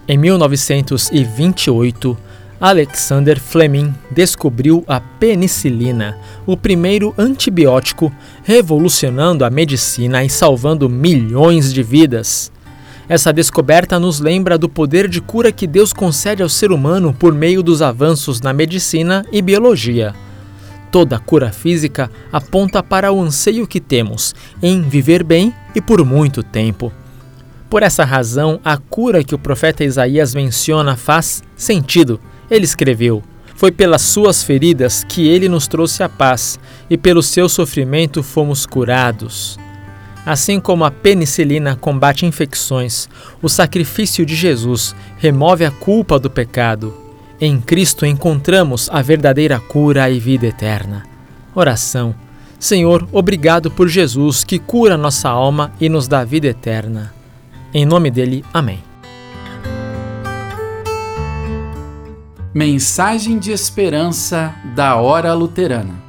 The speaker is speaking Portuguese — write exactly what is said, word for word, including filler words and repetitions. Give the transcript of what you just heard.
Em mil novecentos e vinte e oito, Alexander Fleming descobriu a penicilina, o primeiro antibiótico, revolucionando a medicina e salvando milhões de vidas. Essa descoberta nos lembra do poder de cura que Deus concede ao ser humano por meio dos avanços na medicina e biologia. Toda cura física aponta para o anseio que temos em viver bem e por muito tempo. Por essa razão, a cura que o profeta Isaías menciona faz sentido. Ele escreveu: "Foi pelas suas feridas que ele nos trouxe a paz, e pelo seu sofrimento fomos curados." Assim como a penicilina combate infecções, o sacrifício de Jesus remove a culpa do pecado. Em Cristo encontramos a verdadeira cura e vida eterna. Oração. Senhor, obrigado por Jesus, que cura nossa alma e nos dá vida eterna. Em nome dele, amém. Mensagem de esperança da Hora Luterana.